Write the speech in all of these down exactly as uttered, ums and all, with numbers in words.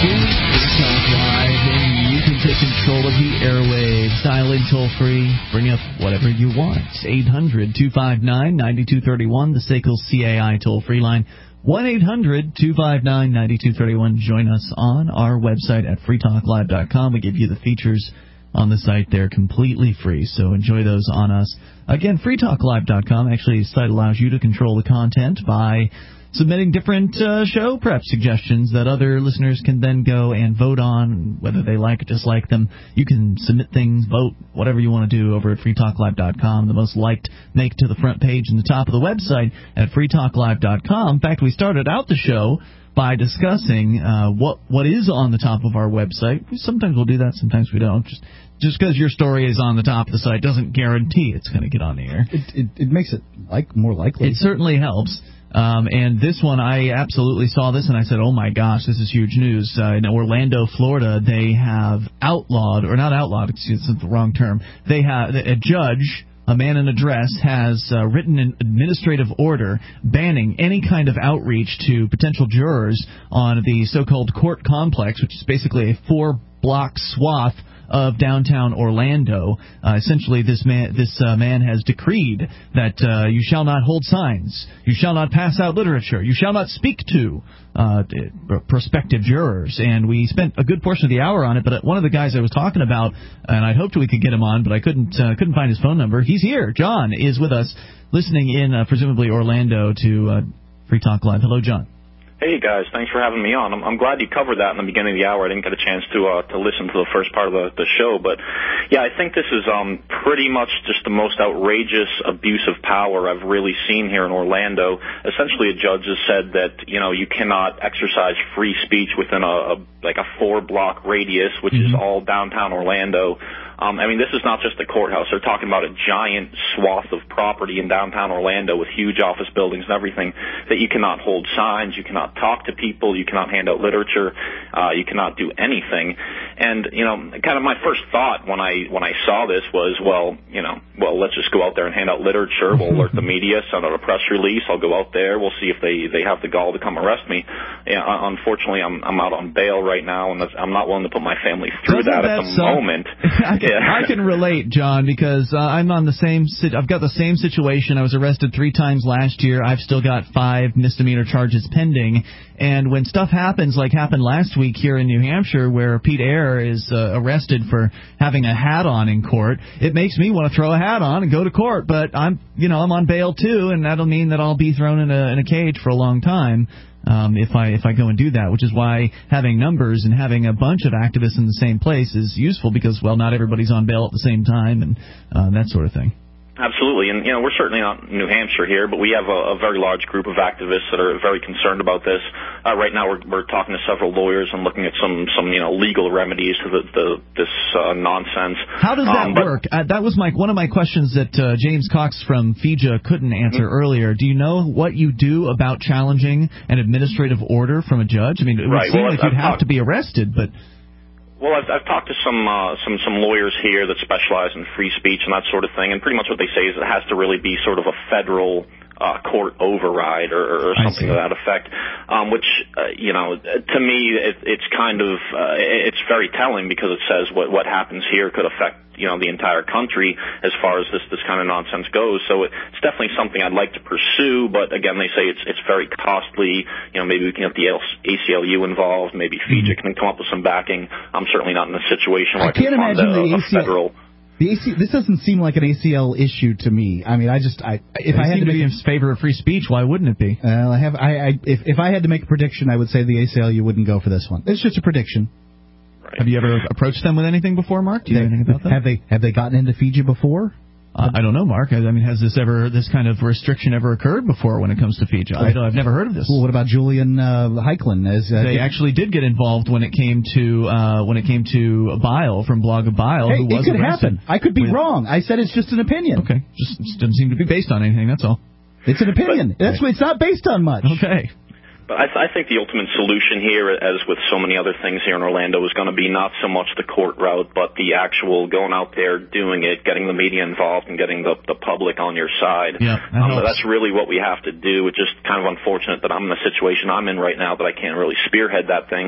Talk Live, and you can take control of the airwaves. Dial in toll free. Bring up whatever you want. eight hundred two five nine nine two three one, the S A C L C A I toll free line. one eight hundred two five nine nine two three one. Join us on our website at free talk live dot com. We give you the features on the site. They're completely free, so enjoy those on us. Again, free talk live dot com. Actually, the site allows you to control the content by submitting different uh, show prep suggestions that other listeners can then go and vote on, whether they like or dislike them. You can submit things, vote, whatever you want to do over at free talk live dot com. The most liked make to the front page and the top of the website at free talk live dot com. In fact, we started out the show by discussing uh, what what is on the top of our website. Sometimes we'll do that, sometimes we don't. Just just because your story is on the top of the site doesn't guarantee it's going to get on the air. It, it, it makes it like more likely. It certainly helps. Um, and this one, I absolutely saw this, and I said, oh, my gosh, this is huge news. Uh, in Orlando, Florida, they have outlawed, or not outlawed, excuse me, it's the wrong term. They have a judge, a man in a dress, has uh, written an administrative order banning any kind of outreach to potential jurors on the so-called court complex, which is basically a four-block swath of downtown Orlando. Uh, essentially, this man this uh, man has decreed that uh, you shall not hold signs, you shall not pass out literature, you shall not speak to uh, prospective jurors. And we spent a good portion of the hour on it, but one of the guys I was talking about, and I hoped we could get him on, but I couldn't uh, couldn't find his phone number. He's here. John is with us, listening in, uh, presumably Orlando, to uh, Free Talk Live. Hello, John. Hey, guys. Thanks for having me on. I'm, I'm glad you covered that in the beginning of the hour. I didn't get a chance to uh, to listen to the first part of the, the show. But, yeah, I think this is um, pretty much just the most outrageous abuse of power I've really seen here in Orlando. Essentially, a judge has said that, you know, you cannot exercise free speech within a, a like a four-block radius, which mm-hmm. is all downtown Orlando. Um, I mean, this is not just the courthouse. They're talking about a giant swath of property in downtown Orlando with huge office buildings and everything that you cannot hold signs, you cannot talk to people, you cannot hand out literature, uh, you cannot do anything. And, you know, kind of my first thought when I when I saw this was, well, you know, well, let's just go out there and hand out literature. We'll alert the media, send out a press release. I'll go out there. We'll see if they, they have the gall to come arrest me. Yeah, unfortunately, I'm I'm out on bail right now, and that's, I'm not willing to put my family through Doesn't that, that at the suck? moment. I, can, yeah. I can relate, John, because uh, I'm on the same. I've got the same situation. I was arrested three times last year. I've still got five misdemeanor charges pending. And when stuff happens, like happened last week here in New Hampshire, where Pete Eyre is uh, arrested for having a hat on in court, it makes me want to throw a hat on and go to court. But I'm, you know, I'm on bail too, and that'll mean that I'll be thrown in a in a cage for a long time. Um, if I if I go and do that, which is why having numbers and having a bunch of activists in the same place is useful, because, well, not everybody's on bail at the same time, and uh, that sort of thing. Absolutely. And, you know, we're certainly not in New Hampshire here, but we have a, a very large group of activists that are very concerned about this. Uh, right now we're, we're talking to several lawyers and looking at some, some you know, legal remedies to the, the, this uh, nonsense. How does that um, but, work? Uh, that was my one of my questions that uh, James Cox from F I J A couldn't answer mm-hmm. earlier. Do you know what you do about challenging an administrative order from a judge? I mean, it would right. seem well, like I've, you'd I've have to be arrested, but... Well, I've, I've talked to some uh, some some lawyers here that specialize in free speech and that sort of thing, and pretty much what they say is it has to really be sort of a federal uh, court override or, or something to that effect, um, which, uh, you know, to me, it, it's kind of, uh, it's very telling, because it says what, what happens here could affect, you know, the entire country as far as this, this kind of nonsense goes. So it, it's definitely something I'd like to pursue, but again, they say it's, it's very costly. You know, maybe we can get the A C L U involved, maybe F I J A can come up with some backing. I'm certainly not in a situation where I, I can fund a, the a federal... The A C, this doesn't seem like an A C L issue to me. I mean, I just, I if they I had to be be in favor of free speech, why wouldn't it be? Well, I have, I, I, if if I had to make a prediction, I would say the A C L U wouldn't go for this one. It's just a prediction. Right. Have you ever approached them with anything before, Mark? Do you they, know anything about that? Have they have they gotten into F I J A before? Uh, I don't know, Mark. I, I mean, has this ever this kind of restriction ever occurred before when it comes to F I J A? I don't, I've never heard of this. Well, what about Julian uh, Heiklin? As uh, they actually did get involved when it came to uh, when it came to Bile from Blog of Bile, hey, who was it could arrested. happen. I could be with, wrong. I said it's just an opinion. Okay, just, just doesn't seem to be based on anything. That's all. It's an opinion. But, That's what it's not based on much. Okay. But I, th- I think the ultimate solution here, as with so many other things here in Orlando, is going to be not so much the court route, but the actual going out there, doing it, getting the media involved, and getting the, the public on your side. Yeah, that um, that's really what we have to do. It's just kind of unfortunate that I'm in the situation I'm in right now, that I can't really spearhead that thing.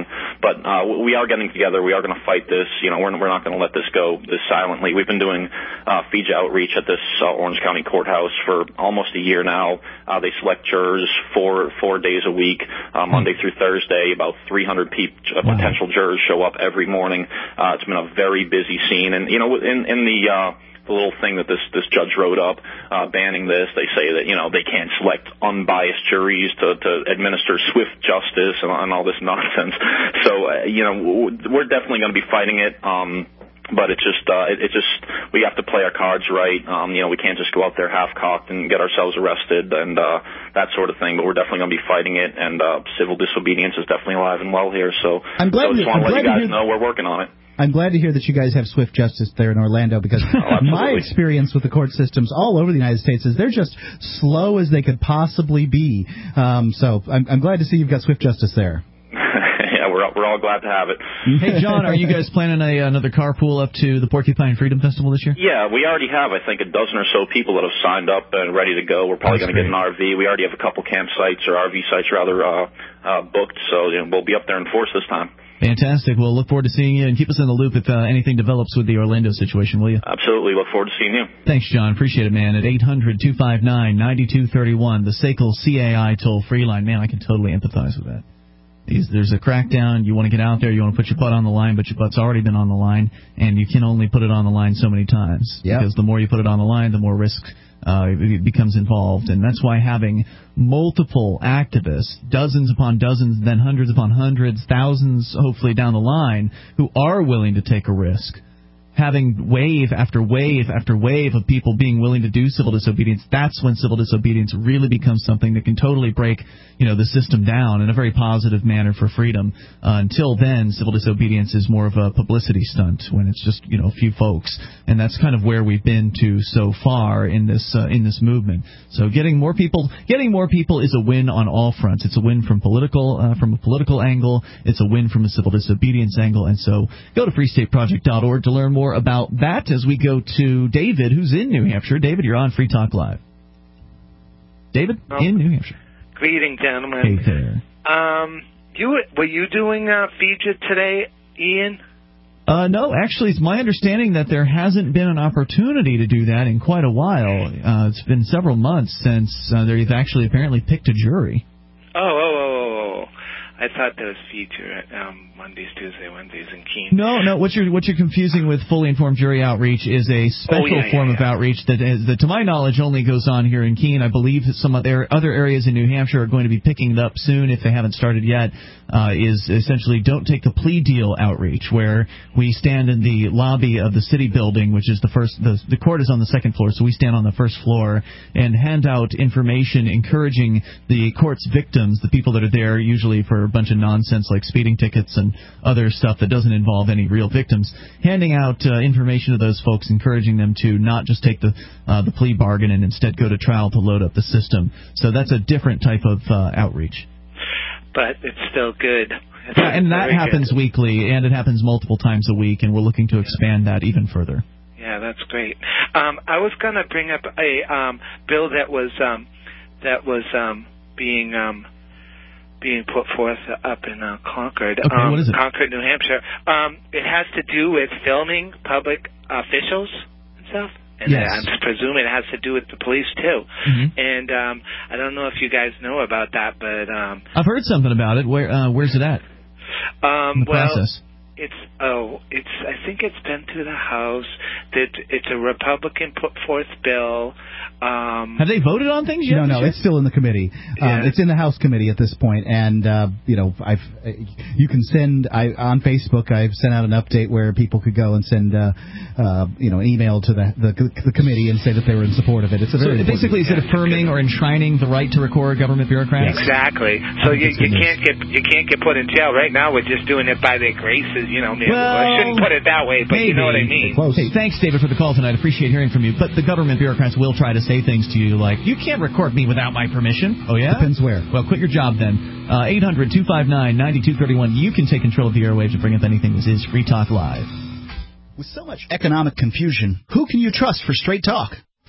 but uh, we are getting together. We are going to fight this. You know, we're we're not going to let this go this silently. We've been doing uh, F I J A outreach at this uh, Orange County courthouse for almost a year now. Uh, they select jurors four four days a week, uh, Monday through Thursday. About three hundred pe- uh, potential jurors show up every morning. Uh, it's been a very busy scene, and you know, in in the uh, the little thing that this this judge wrote up uh, banning this, they say that, you know, they can't select unbiased juries to, to administer swift justice and, and all this nonsense. So, uh, you know, we're definitely going to be fighting it. Um, But it's just, uh, it, it's just, we have to play our cards right. Um, you know, we can't just go out there half-cocked and get ourselves arrested and, uh, that sort of thing. But we're definitely going to be fighting it, and, uh, civil disobedience is definitely alive and well here. So, I'm glad so I just want to let you guys know we're working on it. I'm glad to hear that you guys have swift justice there in Orlando, because oh, my experience with the court systems all over the United States is they're just slow as they could possibly be. Um, so I'm, I'm glad to see you've got swift justice there. Yeah, we're we're all glad to have it. Hey, John, are you guys planning a, another carpool up to the Porcupine Freedom Festival this year? Yeah, we already have, I think, a dozen or so people that have signed up and ready to go. We're probably going to get an R V. We already have a couple campsites, or R V sites, rather, uh, uh, booked, so you know, we'll be up there in force this time. Fantastic. We'll look forward to seeing you, and keep us in the loop if uh, anything develops with the Orlando situation, will you? Absolutely. Look forward to seeing you. Thanks, John. Appreciate it, man. At eight hundred two five nine nine two three one, the S A C L C A I toll-free line. Man, I can totally empathize with that. There's a crackdown. You want to get out there. You want to put your butt on the line, but your butt's already been on the line, and you can only put it on the line so many times. Yep. Because the more you put it on the line, the more risk uh, it becomes involved. And that's why having multiple activists, dozens upon dozens, then hundreds upon hundreds, thousands hopefully down the line, who are willing to take a risk, having wave after wave after wave of people being willing to do civil disobedience, that's when civil disobedience really becomes something that can totally break, you know, the system down in a very positive manner for freedom. Uh, until then, civil disobedience is more of a publicity stunt when it's just, you know, a few folks. And that's kind of where we've been to so far in this uh, in this movement. So getting more people getting more people is a win on all fronts. It's a win from political uh, from a political angle. It's a win from a civil disobedience angle. And so go to free state project dot org to learn more about that as we go to David, who's in New Hampshire. David, you're on Free Talk Live. David, oh. in New Hampshire. Greetings, gentlemen. Hey there. Um, you were you doing uh, F I J A today, Ian? Uh, no, actually, it's my understanding that there hasn't been an opportunity to do that in quite a while. Uh, it's been several months since uh, they've actually apparently picked a jury. Oh, oh, oh, oh. I thought there was feature um, Mondays, Tuesday, Wednesdays in Keene. No, no. What you're what you're confusing with fully informed jury outreach is a special oh, yeah, form yeah, of yeah. outreach that, is, that, to my knowledge, only goes on here in Keene. I believe some other other areas in New Hampshire are going to be picking it up soon if they haven't started yet. Uh, is essentially don't take the plea deal outreach, where we stand in the lobby of the city building, which is the first. The, the court is on the second floor, so we stand on the first floor and hand out information encouraging the court's victims, the people that are there usually for a bunch of nonsense like speeding tickets and other stuff that doesn't involve any real victims, handing out uh, information to those folks, encouraging them to not just take the uh, the plea bargain and instead go to trial to load up the system. So that's a different type of uh, outreach. But it's still good. It's yeah, and that happens good. weekly, and it happens multiple times a week, and we're looking to expand that even further. Yeah, that's great. Um, I was going to bring up a um, bill that was um, that was um, being um, being put forth up in uh, Concord, okay, um, what is it? Concord, New Hampshire. Um, it has to do with filming public officials and stuff. And yes. I presume it has to do with the police, too. Mm-hmm. And um, I don't know if you guys know about that, but... Um, I've heard something about it. Where uh, Where's it at? Um, in the well, process? It's, oh, it's. I think it's been to the House. That It's a Republican put forth bill. Um, Have they voted on things yet? No, no, it's still in the committee. Yeah. Um, it's in the House committee at this point, and uh, you know, I've uh, you can send I on Facebook. I've sent out an update where people could go and send uh, uh, you know an email to the, the the committee and say that they were in support of it. It's a very so basically, is it affirming or enshrining the right to record government bureaucrats? Exactly. So you, you can't get you can't get put in jail. Right now, we're just doing it by their graces. You know, maybe, well, I shouldn't put it that way, but maybe. you know what I mean. Hey, thanks, David, for the call tonight. Appreciate hearing from you. But the government bureaucrats will try to say things to you like, you can't record me without my permission. Oh, yeah? Depends where. Well, quit your job then. Uh, eight hundred two five nine nine two three one. You can take control of the airwaves and bring up anything. This is Free Talk Live. With so much economic confusion, who can you trust for straight talk?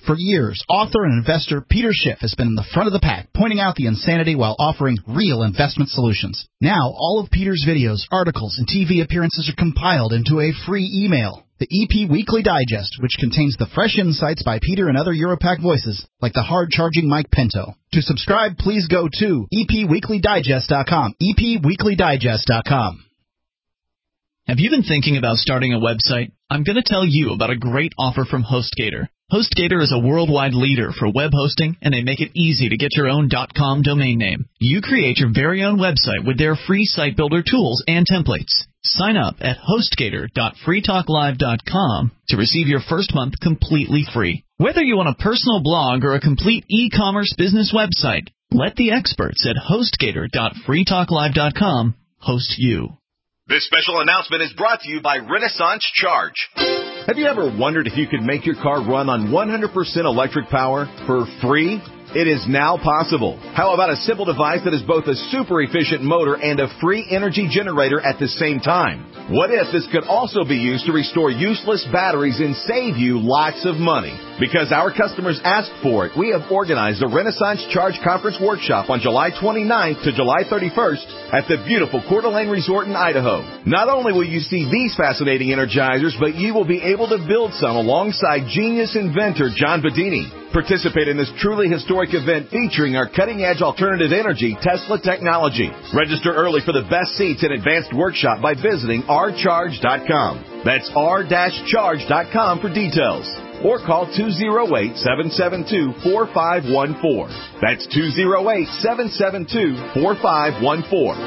For years, author and investor Peter Schiff has been in the front of the pack, pointing out the insanity while offering real investment solutions. Now, all of Peter's videos, articles, and T V appearances are compiled into a free email. The E P Weekly Digest, which contains the fresh insights by Peter and other Europac voices, like the hard-charging Mike Pinto. To subscribe, please go to e p weekly digest dot com, e p weekly digest dot com. Have you been thinking about starting a website? I'm going to tell you about a great offer from HostGator. HostGator is a worldwide leader for web hosting, and they make it easy to get your own .com domain name. You create your very own website with their free site builder tools and templates. Sign up at hostgator dot free talk live dot com to receive your first month completely free. Whether you want a personal blog or a complete e-commerce business website, let the experts at hostgator dot free talk live dot com host you. This special announcement is brought to you by Renaissance Charge. Have you ever wondered if you could make your car run on one hundred percent electric power for free? It is now possible. How about a simple device that is both a super efficient motor and a free energy generator at the same time? What if this could also be used to restore useless batteries and save you lots of money? Because our customers asked for it, we have organized a Renaissance Charge Conference Workshop on July twenty-ninth to July thirty-first at the beautiful Coeur d'Alene Resort in Idaho. Not only will you see these fascinating energizers, but you will be able to build some alongside genius inventor John Bedini. Participate in this truly historic event featuring our cutting-edge alternative energy Tesla technology. Register early for the best seats and advanced workshop by visiting r charge dot com. That's r charge dot com for details. Or call two oh eight, seven seven two, four five one four. That's two oh eight, seven seven two, four five one four.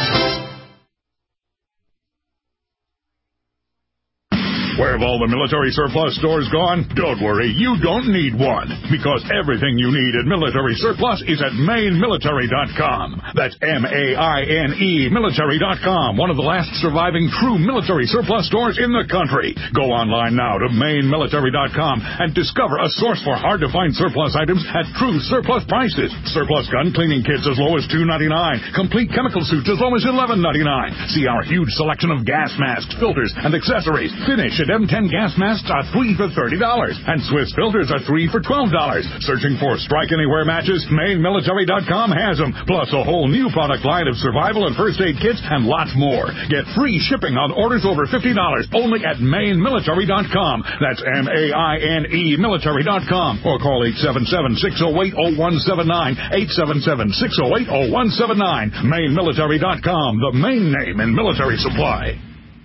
Where have all the military surplus stores gone? Don't worry, you don't need one, because everything you need at Military Surplus is at Maine Military dot com. That's M A I N E Military dot com, one of the last surviving true military surplus stores in the country. Go online now to Maine Military dot com and discover a source for hard-to-find surplus items at true surplus prices. Surplus gun cleaning kits as low as two ninety-nine, complete chemical suits as low as eleven ninety-nine. See our huge selection of gas masks, filters, and accessories. Finish at M ten gas masks are three for thirty dollars, and Swiss filters are three for twelve dollars. Searching for Strike Anywhere matches? Maine Military dot com has them, plus a whole new product line of survival and first aid kits and lots more. Get free shipping on orders over fifty dollars only at Maine Military dot com. That's M A I N E Military dot com. Or call eight seven seven, six oh eight, oh one seven nine, eight seven seven, six oh eight, oh one seven nine. Maine Military dot com, the main name in military supply.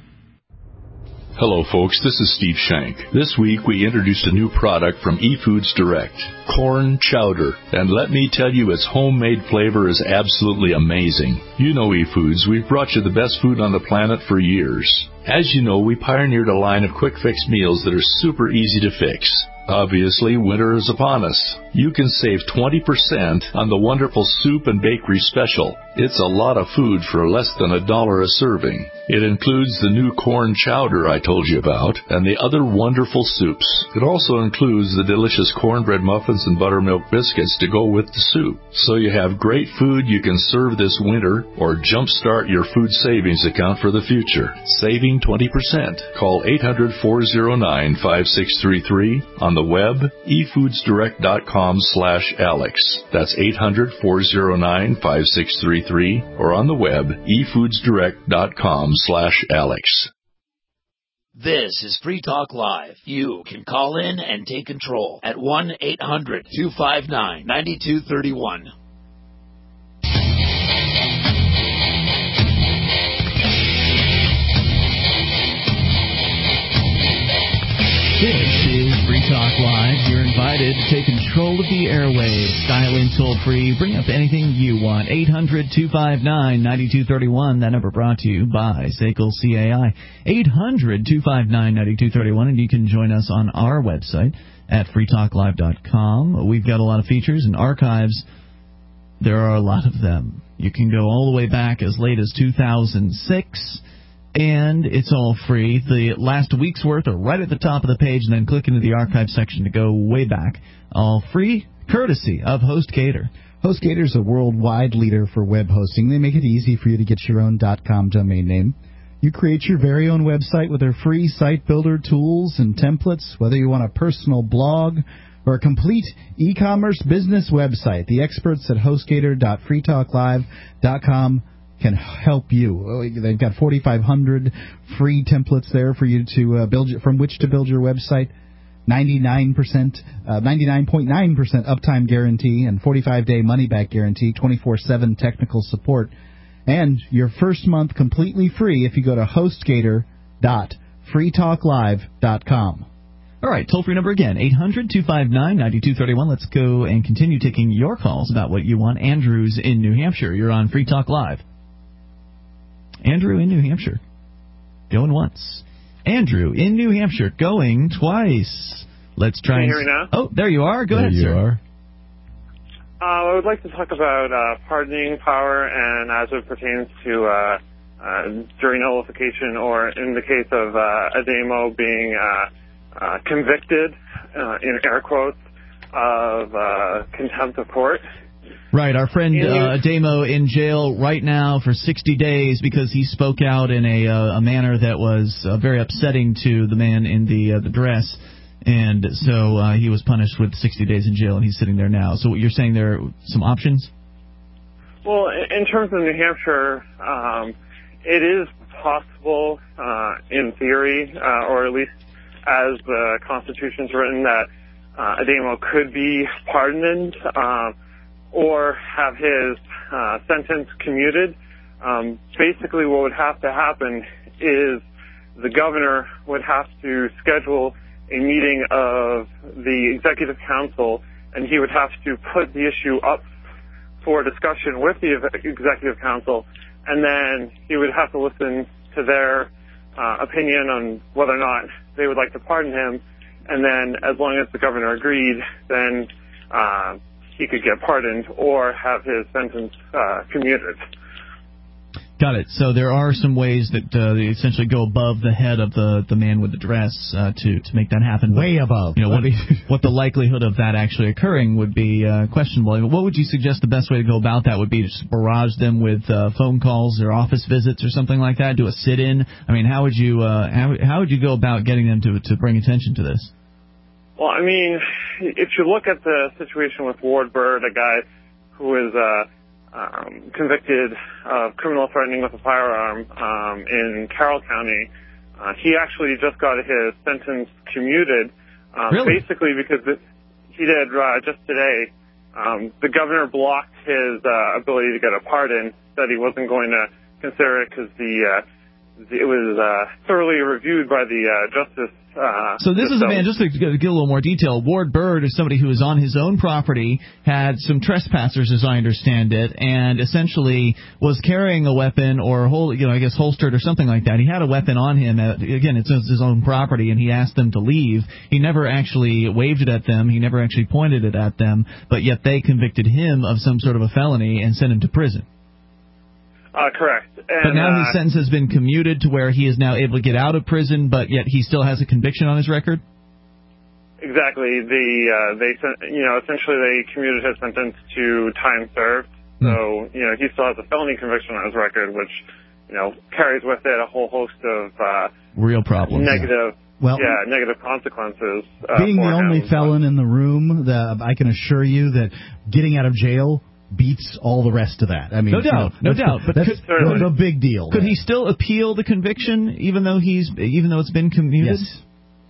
Hello, folks. This is Steve Shank. This week, we introduced a new product from eFoods Direct, corn chowder. And let me tell you, its homemade flavor is absolutely amazing. You know eFoods. We've brought you the best food on the planet for years. As you know, we pioneered a line of quick-fix meals that are super easy to fix. Obviously, winter is upon us. You can save twenty percent on the wonderful soup and bakery special. It's a lot of food for less than a dollar a serving. It includes the new corn chowder I told you about and the other wonderful soups. It also includes the delicious cornbread muffins and buttermilk biscuits to go with the soup. So you have great food you can serve this winter or jumpstart your food savings account for the future. Saving twenty percent. Call eight hundred, four oh nine, five six three three. On the web, e foods direct dot com slash Alex. That's eight hundred, four oh nine, five six three three. Or on the web, e foods direct dot com slash Alex. This is Free Talk Live. You can call in and take control at one eight hundred, two five nine, nine two three one. This is Free Talk Live. You're invited to take control of the airwaves. Dial in toll-free. Bring up anything you want. eight hundred, two five nine, nine two three one. That number brought to you by S A C L C A I. eight hundred, two five nine, nine two three one. And you can join us on our website at free talk live dot com. We've got a lot of features and archives. There are a lot of them. You can go all the way back as late as two thousand six. And it's all free. The last week's worth are right at the top of the page, and then click into the archive section to go way back. All free, courtesy of HostGator. HostGator is a worldwide leader for web hosting. They make it easy for you to get your own .com domain name. You create your very own website with their free site builder tools and templates, whether you want a personal blog or a complete e-commerce business website. The experts at HostGator dot free talk live dot com can help you. They've got forty-five hundred free templates there for you to uh, build from which to build your website. ninety-nine percent, uh, ninety-nine point nine percent uptime guarantee and forty-five day money-back guarantee, twenty-four seven technical support, and your first month completely free if you go to HostGator dot free talk live dot com. All right, toll-free number again, eight hundred two five nine nine two three one. Let's go and continue taking your calls about what you want. Andrew's in New Hampshire. You're on Free Talk Live. Andrew in New Hampshire. Going once. Andrew in New Hampshire. Going twice. Let's try. Can you and... hear me now? Oh, there you are. Go there ahead, you sir. are. Uh, I would like to talk about uh, pardoning power and as it pertains to uh, uh, jury nullification, or in the case of uh, Ademo being uh, uh, convicted, uh, in air quotes, of uh, contempt of court. Right, our friend uh, Ademo in jail right now for sixty days because he spoke out in a, uh, a manner that was uh, very upsetting to the man in the uh, the dress, and so uh, he was punished with sixty days in jail, and he's sitting there now. So what you're saying, there are some options? Well, in terms of New Hampshire, um, it is possible, uh, in theory, uh, or at least as the Constitution's written, that uh, Ademo could be pardoned, uh, or have his uh, sentence commuted. Um, basically, what would have to happen is the governor would have to schedule a meeting of the executive council, and he would have to put the issue up for discussion with the executive council, and then he would have to listen to their uh, opinion on whether or not they would like to pardon him, and then as long as the governor agreed, then uh, he could get pardoned or have his sentence uh, commuted. Got it. So there are some ways that uh, they essentially go above the head of the, the man with the dress uh, to to make that happen. Way above. You know, what, what the likelihood of that actually occurring would be uh, questionable. I mean, what would you suggest the best way to go about that would be? To just barrage them with uh, phone calls or office visits or something like that? Do a sit-in? I mean, how would you uh, how, how would you go about getting them to to bring attention to this? Well, I mean, if you look at the situation with Ward Bird, a guy who is uh, um, convicted of criminal threatening with a firearm um, in Carroll County, uh, he actually just got his sentence commuted, um, really? basically because it, he did uh, just today. Um, the governor blocked his uh, ability to get a pardon, said he wasn't going to consider it because the uh, it was uh, thoroughly reviewed by the uh, justice. Uh, so this is a man, just to get a little more detail, Ward Bird is somebody who is on his own property, had some trespassers, as I understand it, and essentially was carrying a weapon or, hol- you know, I guess holstered or something like that. He had a weapon on him. At, again, it's his own property, and he asked them to leave. He never actually waved it at them. He never actually pointed it at them, but yet they convicted him of some sort of a felony and sent him to prison. Uh, correct. And, but now uh, his sentence has been commuted to where he is now able to get out of prison, but yet he still has a conviction on his record? Exactly. The uh, they you know essentially they commuted his sentence to time served. Hmm. So you know he still has a felony conviction on his record, which you know carries with it a whole host of uh, real problems. Negative. Yeah. Well, yeah, negative consequences. Uh, being the only him. felon in the room, the, I can assure you that getting out of jail beats all the rest of that. I mean, no doubt, you know, no doubt. But that's could, the, the big deal. Could man. he still appeal the conviction, even though he's even though it's been commuted? Yes.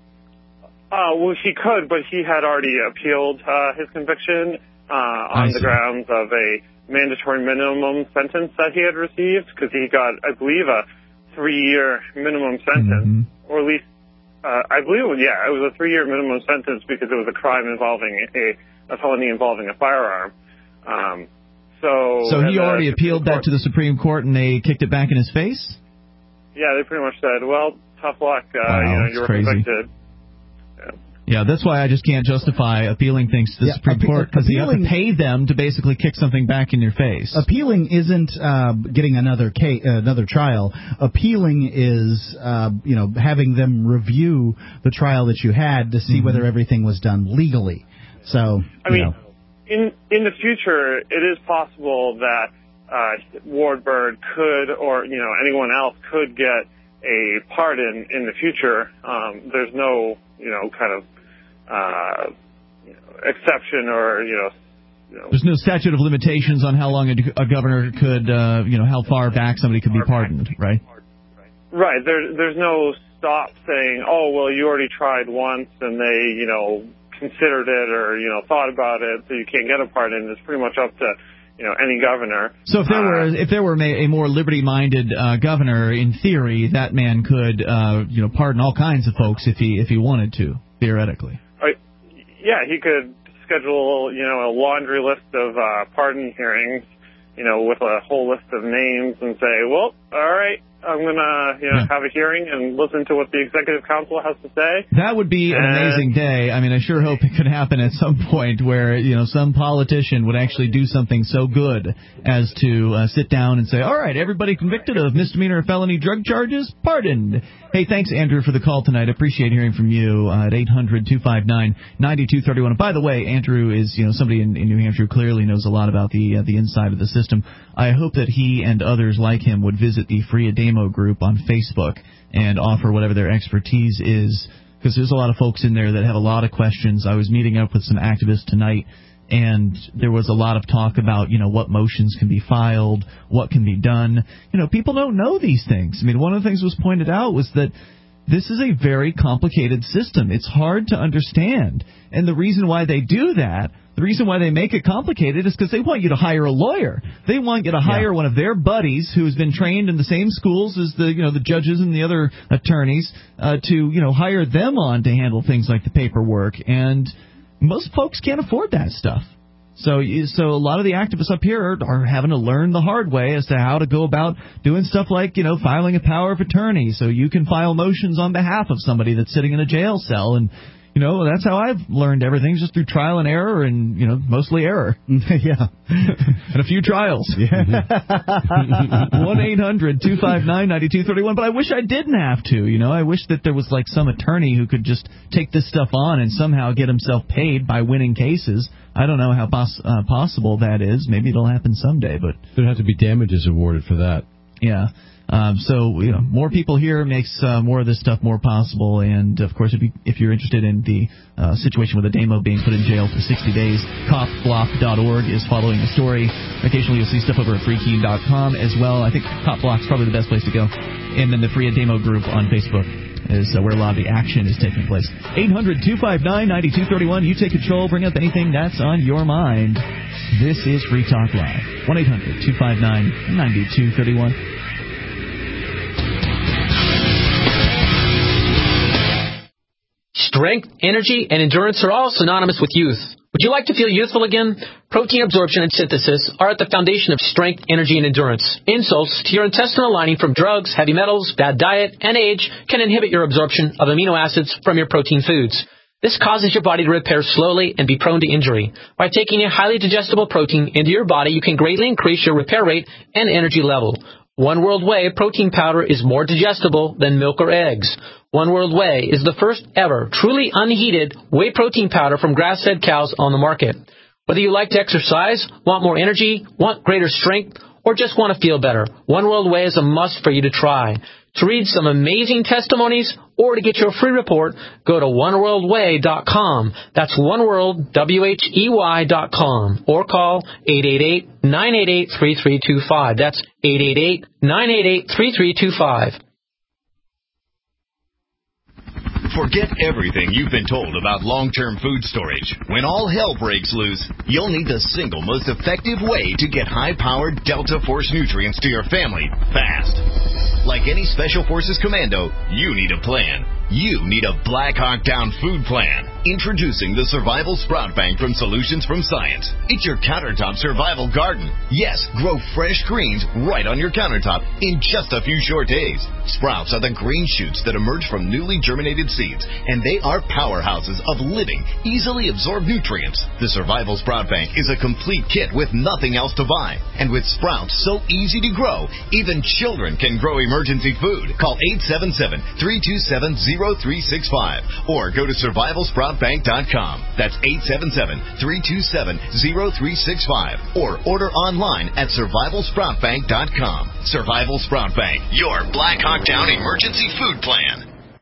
Uh, well, he could, but he had already appealed uh, his conviction uh, on the grounds of a mandatory minimum sentence that he had received, because he got, I believe, a three-year minimum sentence, mm-hmm. or at least, uh, I believe, it was, yeah, it was a three-year minimum sentence because it was a crime involving a, a felony involving a firearm. Um, so so he already appealed that to the Supreme Court, and they kicked it back in his face? Yeah, they pretty much said, well, tough luck. Uh, wow, you know, you were crazy. convicted. Yeah. yeah, that's why I just can't justify appealing things to the yeah, Supreme appe- Court, because you have to pay them to basically kick something back in your face. Appealing isn't uh, getting another case, uh, another trial. Appealing is, uh, you know, having them review the trial that you had to see mm-hmm. whether everything was done legally. So, I mean. Know. In in the future, it is possible that uh, Ward Bird could, or you know, anyone else could get a pardon in the future. Um, there's no, you know, kind of, uh, you know, exception or, you know, you know. There's no statute of limitations on how long a, a governor could, uh, you know, how far back somebody could be pardoned, right? Right. There, there's no stop saying, oh, well, you already tried once and they, you know, considered it or, you know, thought about it, so you can't get a pardon. It's pretty much up to, you know, any governor. So if there uh, were if there were a more liberty-minded uh, governor, in theory, that man could, uh, you know, pardon all kinds of folks if he if he wanted to, theoretically. Uh, yeah, he could schedule, you know, a laundry list of uh, pardon hearings, you know, with a whole list of names and say, well, all right, I'm going to, you know, yeah. have a hearing and listen to what the executive council has to say. That would be an and, amazing day. I mean, I sure hope it could happen at some point where, you know, some politician would actually do something so good as to uh, sit down and say, all right, everybody convicted of misdemeanor or felony drug charges, pardoned. Hey, thanks, Andrew, for the call tonight. I appreciate hearing from you uh, at eight hundred two five nine nine two three one. And by the way, Andrew is, you know, somebody in, in New Hampshire who clearly knows a lot about the uh, the inside of the system. I hope that he and others like him would visit the Free Ademo group on Facebook and offer whatever their expertise is, because there's a lot of folks in there that have a lot of questions. I was meeting up with some activists tonight, and there was a lot of talk about, you know, what motions can be filed, what can be done. You know, people don't know these things. I mean, one of the things was pointed out was that this is a very complicated system. It's hard to understand. And the reason why they do that, the reason why they make it complicated is because they want you to hire a lawyer. They want you to hire yeah. one of their buddies who's been trained in the same schools as the, you know, the judges and the other attorneys uh, to, you know, hire them on to handle things like the paperwork. And most folks can't afford that stuff. So so a lot of the activists up here are, are having to learn the hard way as to how to go about doing stuff like, you know, filing a power of attorney so you can file motions on behalf of somebody that's sitting in a jail cell. And, you know, that's how I've learned everything, just through trial and error and, you know, mostly error. yeah. And a few trials. one eight hundred two five nine nine two three one. But I wish I didn't have to, you know. I wish that there was, like, some attorney who could just take this stuff on and somehow get himself paid by winning cases. I don't know how pos- uh, possible that is. Maybe it'll happen someday, but there'd have to be damages awarded for that. Yeah. Um, so, you know, more people here makes uh, more of this stuff more possible. And, of course, if, you, if you're interested in the uh, situation with a demo being put in jail for sixty days, cop block dot org is following the story. Occasionally you'll see stuff over at free keen dot com as well. I think CopBlock's probably the best place to go. And then the Free Ademo group on Facebook is uh, where a lot of the action is taking place. eight hundred two five nine nine two three one. You take control. Bring up anything that's on your mind. This is Free Talk Live. one eight hundred two five nine nine two three one. Strength, energy, and endurance are all synonymous with youth. Would you like to feel youthful again? Protein absorption and synthesis are at the foundation of strength, energy, and endurance. Insults to your intestinal lining from drugs, heavy metals, bad diet, and age can inhibit your absorption of amino acids from your protein foods. This causes your body to repair slowly and be prone to injury. By taking a highly digestible protein into your body, you can greatly increase your repair rate and energy level. One World Whey protein powder is more digestible than milk or eggs. One World Whey is the first ever truly unheated whey protein powder from grass-fed cows on the market. Whether you like to exercise, want more energy, want greater strength, or just want to feel better, One World Whey is a must for you to try. To read some amazing testimonies or to get your free report, go to one world whey dot com. That's oneworld, W H E Y dot com. Or call eight eight eight nine eight eight three three two five. That's eight eight eight nine eight eight three three two five. Forget everything you've been told about long-term food storage. When all hell breaks loose, you'll need the single most effective way to get high-powered Delta Force nutrients to your family fast. Like any Special Forces commando, you need a plan. You need a Black Hawk Down food plan. Introducing the Survival Sprout Bank from Solutions from Science. It's your countertop survival garden. Yes, grow fresh greens right on your countertop in just a few short days. Sprouts are the green shoots that emerge from newly germinated seeds, and they are powerhouses of living, easily absorbed nutrients. The Survival Sprout Bank is a complete kit with nothing else to buy. And with sprouts so easy to grow, even children can grow emergency food. Call eight seven seven, three two seven, zero three six five or go to survival sprout bank dot com. That's eight seven seven, three two seven, zero three six five or order online at survival sprout bank dot com. Survival Sprout Bank, your Black Hawk Down emergency food plan.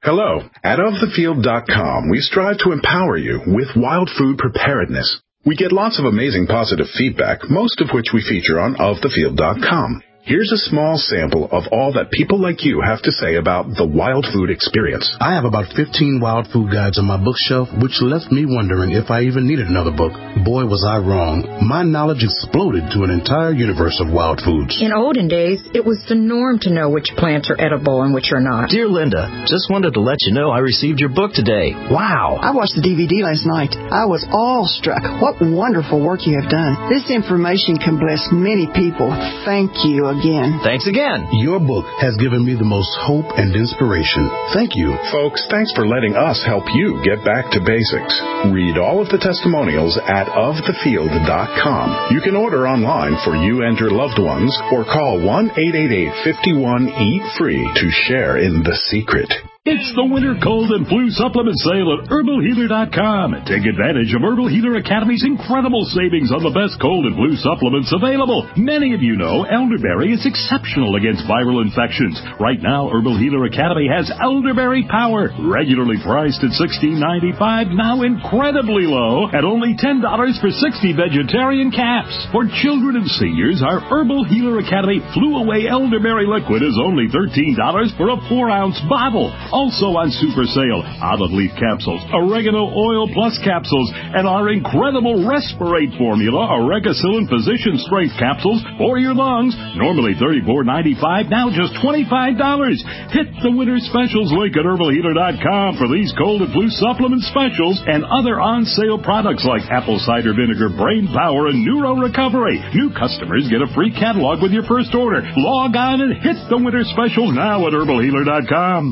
Hello. At of the field dot com, we strive to empower you with wild food preparedness. We get lots of amazing positive feedback, most of which we feature on of the field dot com. Here's a small sample of all that people like you have to say about the wild food experience. I have about fifteen wild food guides on my bookshelf, which left me wondering if I even needed another book. Boy, was I wrong. My knowledge exploded to an entire universe of wild foods. In olden days, it was the norm to know which plants are edible and which are not. Dear Linda, just wanted to let you know I received your book today. Wow. I watched the D V D last night. I was awestruck. What wonderful work you have done. This information can bless many people. Thank you again. Thanks again. Your book has given me the most hope and inspiration. Thank you. Folks, thanks for letting us help you get back to basics. Read all of the testimonials at of the field dot com. You can order online for you and your loved ones or call one eight eight eight, five one, eat free to share in the secret. It's the winter cold and flu supplement sale at herbal healer dot com. Take advantage of Herbal Healer Academy's incredible savings on the best cold and flu supplements available. Many of you know elderberry is exceptional against viral infections. Right now, Herbal Healer Academy has Elderberry Power, regularly priced at sixteen ninety-five, now incredibly low at only ten dollars for sixty vegetarian caps. For children and seniors, our Herbal Healer Academy Flu Away Elderberry Liquid is only thirteen dollars for a four ounce bottle. Also on super sale, olive leaf capsules, oregano oil plus capsules, and our incredible Respirate formula, Oregacillin Physician Strength capsules for your lungs. Normally thirty-four ninety-five, now just twenty-five dollars. Hit the winter specials link at herbal healer dot com for these cold and flu supplement specials and other on-sale products like apple cider vinegar, brain power, and neuro recovery. New customers get a free catalog with your first order. Log on and hit the winter special now at herbal healer dot com.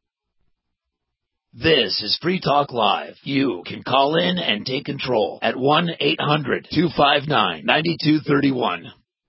This is Free Talk Live. You can call in and take control at one eight hundred, two five nine, nine two three one.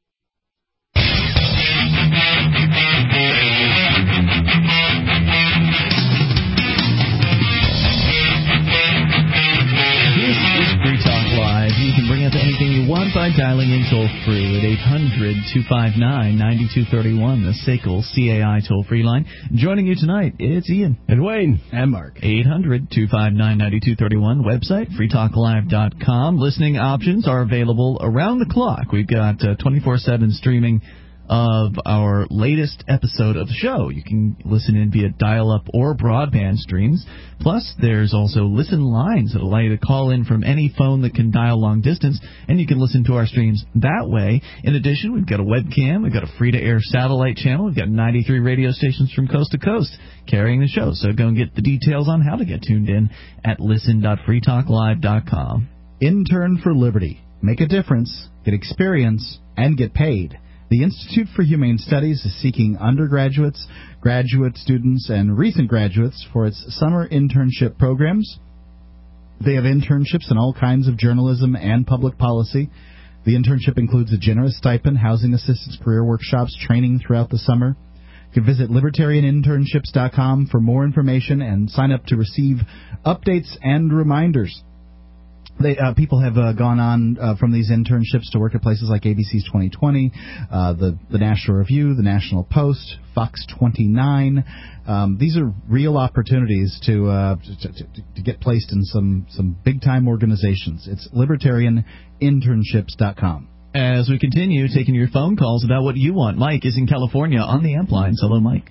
This is Free Talk Live. You can bring up anything you want by dialing in toll-free at eight hundred, two five nine, nine two three one, the S A C L C A I toll-free line. Joining you tonight, it's Ian. And Wayne. And Mark. eight hundred, two five nine, nine two three one. Website, free talk live dot com. Listening options are available around the clock. We've got uh, twenty-four seven streaming of our latest episode of the show. You can listen in via dial-up or broadband streams. Plus, there's also listen lines that allow you to call in from any phone that can dial long distance, and you can listen to our streams that way. In addition, we've got a webcam, we've got a free-to-air satellite channel, we've got ninety-three radio stations from coast to coast carrying the show. So go and get the details on how to get tuned in at listen dot free talk live dot com. Intern for Liberty. Make a difference, get experience, and get paid. The Institute for Humane Studies is seeking undergraduates, graduate students, and recent graduates for its summer internship programs. They have internships in all kinds of journalism and public policy. The internship includes a generous stipend, housing assistance, career workshops, training throughout the summer. You can visit libertarian internships dot com for more information and sign up to receive updates and reminders. They, uh, people have uh, gone on uh, from these internships to work at places like A B C's twenty twenty, uh, the, the National Review, the National Post, Fox twenty-nine. Um, these are real opportunities to, uh, to, to to get placed in some, some big-time organizations. It's libertarian internships dot com. As we continue taking your phone calls about what you want, Mike is in California on the amp lines. Hello, Mike.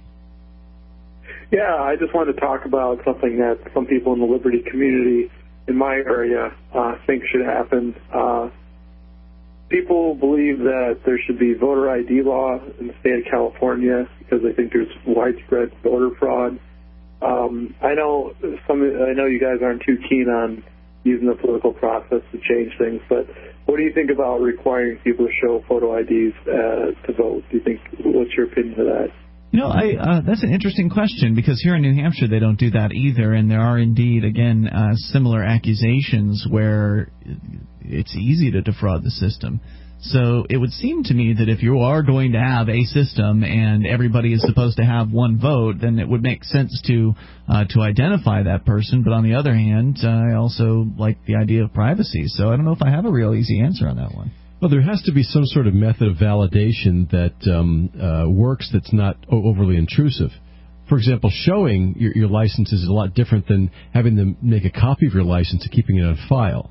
Yeah, I just wanted to talk about something that some people in the Liberty community in my area uh, think should happen. Uh, people believe that there should be voter I D law in the state of California because they think there's widespread voter fraud. Um, I know some. I know you guys aren't too keen on using the political process to change things, but what do you think about requiring people to show photo I Ds uh, to vote? Do you think? What's your opinion of that? You know, I, uh, that's an interesting question because here in New Hampshire they don't do that either, and there are indeed, again, uh, similar accusations where it's easy to defraud the system. So it would seem to me that if you are going to have a system and everybody is supposed to have one vote, then it would make sense to uh, to identify that person. But on the other hand, uh, I also like the idea of privacy. So I don't know if I have a real easy answer on that one. Well, there has to be some sort of method of validation that um, uh, works that's not overly intrusive. for example, showing your, your license is a lot different than having them make a copy of your license and keeping it on file.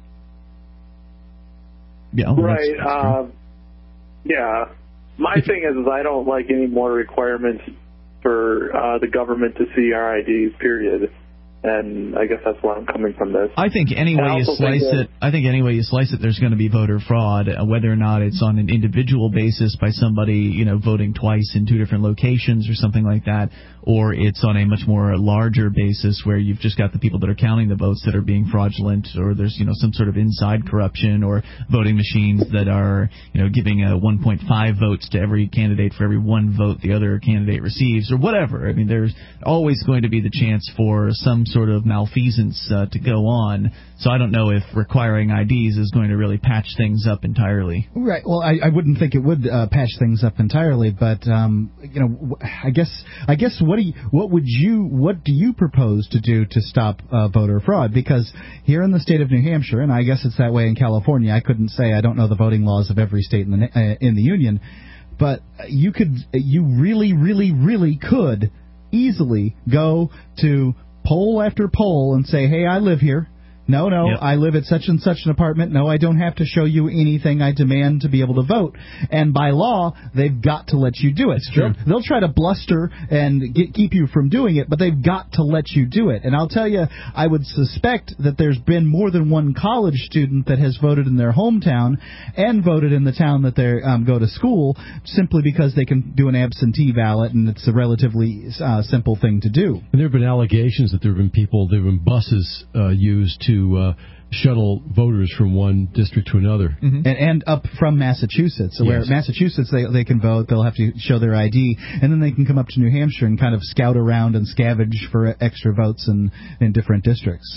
Yeah, well, right. That's, that's uh, yeah. My if, thing is, is I don't like any more requirements for uh, the government to see our I Ds, period. And I guess that's where I'm coming from this. I think any way you slice it, I think any way you slice it, there's going to be voter fraud, uh, whether or not it's on an individual basis by somebody, you know, voting twice in two different locations or something like that, or it's on a much more larger basis where you've just got the people that are counting the votes that are being fraudulent, or there's, you know, some sort of inside corruption, or voting machines that are, you know, giving a one point five votes to every candidate for every one vote the other candidate receives, or whatever. I mean, there's always going to be the chance for some sort of malfeasance uh, to go on. So I don't know if requiring I Ds is going to really patch things up entirely. Right. Well, I, I wouldn't think it would uh, patch things up entirely, but um, you know, I guess I guess what do you, what would you what do you propose to do to stop uh, voter fraud? Because here in the state of New Hampshire, and I guess it's that way in California. I couldn't say I don't know the voting laws of every state in the uh, in the union, but you could you really really really could easily go to poll after poll and say, hey, I live here. No, no, yep. I live at such and such an apartment. No, I don't have to show you anything. I demand to be able to vote. And by law, they've got to let you do it. They'll, they'll try to bluster and get, keep you from doing it, but they've got to let you do it. And I'll tell you, I would suspect that there's been more than one college student that has voted in their hometown and voted in the town that they um, go to school simply because they can do an absentee ballot, and it's a relatively uh, simple thing to do. And there have been allegations that there have been people, there have been buses uh, used to to uh, shuttle voters from one district to another. Mm-hmm. And, and up from Massachusetts. So yes. Where Massachusetts, they, they can vote, they'll have to show their I D, and then they can come up to New Hampshire and kind of scout around and scavenge for extra votes in, in different districts.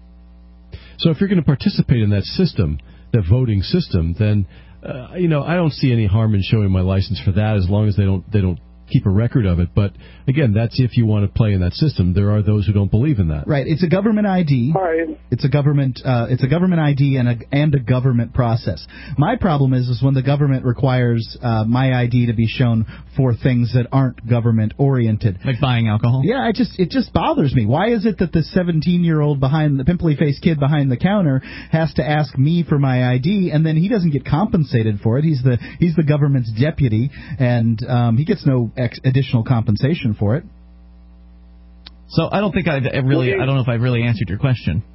So if you're going to participate in that system, that voting system, then, uh, you know, I don't see any harm in showing my license for that as long as they don't they don't keep a record of it. But again, that's if you want to play in that system. There are those who don't believe in that. Right. It's a government I D. All right. It's a government. Uh, it's a government I D and a and a government process. My problem is is when the government requires uh, my I D to be shown for things that aren't government oriented, like buying alcohol. Yeah, I just it just bothers me. Why is it that the seventeen year old behind the pimply faced kid behind the counter has to ask me for my I D, and then he doesn't get compensated for it? He's the he's the government's deputy, and um, he gets no ex- additional compensation for it. So I don't think I've really, I don't know if I've really answered your question.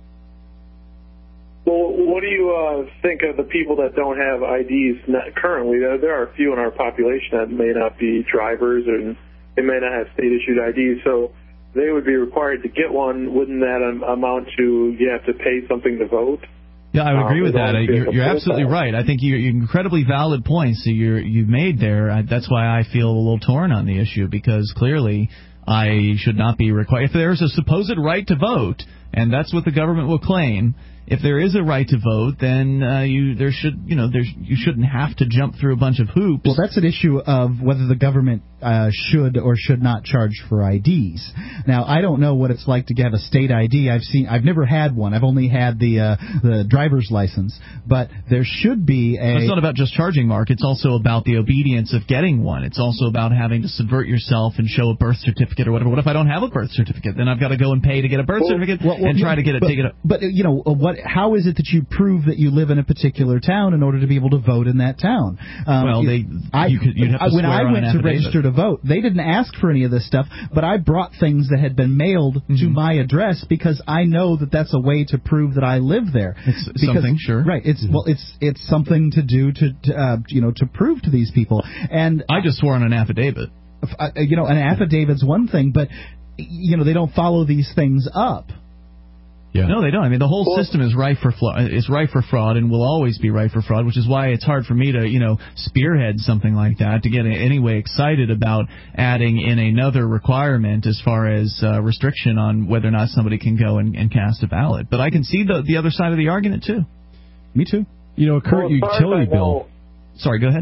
Well, what do you uh, think of the people that don't have I Ds not currently? There, there are a few in our population that may not be drivers, and they may not have state-issued I Ds, so they would be required to get one. Wouldn't that um, amount to you have to pay something to vote? Yeah, I would agree um, with that. You're, you're absolutely right. I think you're, you're incredibly valid points that you're, you've made there. I, that's why I feel a little torn on the issue, because clearly I should not be required. If there's a supposed right to vote, and that's what the government will claim, if there is a right to vote, then uh, you there should you know there's you shouldn't have to jump through a bunch of hoops. Well, that's an issue of whether the government uh, should or should not charge for I Ds. Now, I don't know what it's like to have a state I D. I've seen I've never had one. I've only had the uh, the driver's license. But there should be a. It's not about just charging, Mark. It's also about the obedience of getting one. It's also about having to subvert yourself and show a birth certificate or whatever. What if I don't have a birth certificate? Then I've got to go and pay to get a birth well, certificate well, well, and try to get it. But, take it. But you know what? How is it that you prove that you live in a particular town in order to be able to vote in that town? Um, well, they I, you could, you'd have to when swear I on went an to affidavit. register to vote, they didn't ask for any of this stuff, but I brought things that had been mailed mm-hmm. to my address because I know that that's a way to prove that I live there. It's because, something, sure. Right. It's mm-hmm. well, it's it's something to do to, to uh, you know to prove to these people. And I just swore on an affidavit. Uh, you know, an affidavit's one thing, but you know they don't follow these things up. Yeah. No, they don't. I mean, the whole well, system is rife for fraud. It's rife for fraud, and will always be rife for fraud, which is why it's hard for me to, you know, spearhead something like that, to get anyway excited about adding in another requirement as far as uh, restriction on whether or not somebody can go and, and cast a ballot. But I can see the the other side of the argument too. Me too. You know, a current well, utility bill. Sorry, go ahead.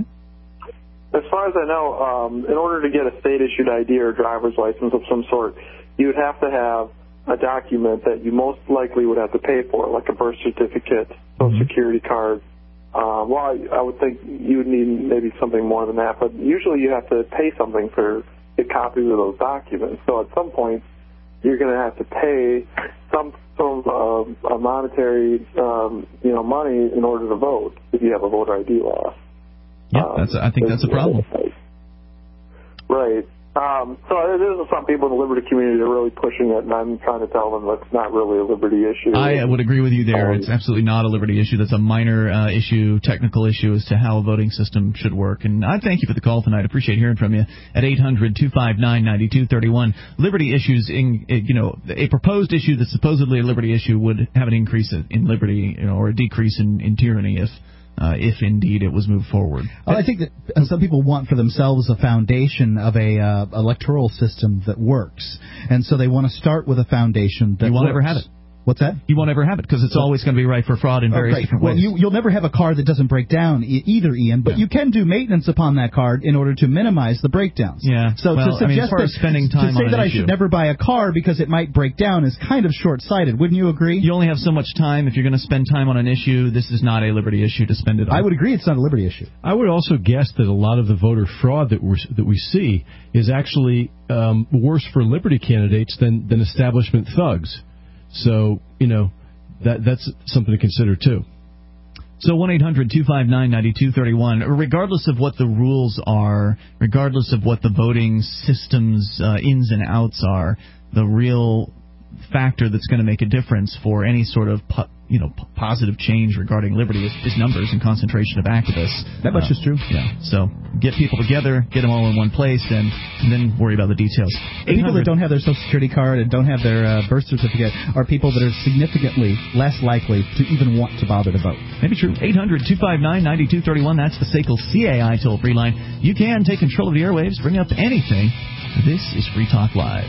As far as I know, um, in order to get a state-issued I D or driver's license of some sort, you would have to have a document that you most likely would have to pay for, like a birth certificate, social mm-hmm. security card. Uh, well, I, I would think you would need maybe something more than that, but usually you have to pay something for get copies of those documents. So at some point, you're going to have to pay some some uh, a monetary um, you know money in order to vote if you have a voter I D law. Yeah, that's a, I think that's a problem. Right. Um, so there's some people in the liberty community that are really pushing it, and I'm trying to tell them that's not really a liberty issue. I would agree with you there. It's absolutely not a liberty issue. That's a minor uh, issue, technical issue as to how a voting system should work. And I thank you for the call tonight. I appreciate hearing from you at eight hundred two five nine nine two three one. Liberty issues, in you know, a proposed issue that's supposedly a liberty issue would have an increase in liberty, you know, or a decrease in, in tyranny if. Uh, if indeed it was moved forward. Well, I think that some people want for themselves a foundation of a uh, electoral system that works, and so they want to start with a foundation that you won't works. ever have it. What's that? You won't ever have it because it's always going to be ripe for fraud in various oh, different well, ways. You, you'll never have a card that doesn't break down e- either, Ian, but yeah. you can do maintenance upon that card in order to minimize the breakdowns. Yeah. So well, to suggest I mean, as far that, as spending time to say on that an I issue. should never buy a car because it might break down is kind of short-sighted. Wouldn't you agree? You only have so much time. If you're going to spend time on an issue, this is not a liberty issue to spend it on. I would agree it's not a liberty issue. I would also guess that a lot of the voter fraud that we that we see is actually um, worse for liberty candidates than, than establishment thugs. So, you know, that that's something to consider, too. So one eight hundred two five nine nine two three one, regardless of what the rules are, regardless of what the voting system's uh, ins and outs are, the real factor that's going to make a difference for any sort of po- you know p- positive change regarding liberty is, is numbers and concentration of activists. That much uh, is true. Yeah. So get people together, get them all in one place, and, and then worry about the details. The people that don't have their Social Security card and don't have their uh, birth certificate are people that are significantly less likely to even want to bother to vote. Maybe true. eight hundred two five nine nine two three one. That's the S A C L C A I toll-free line. You can take control of the airwaves, bring up anything. This is Free Talk Live.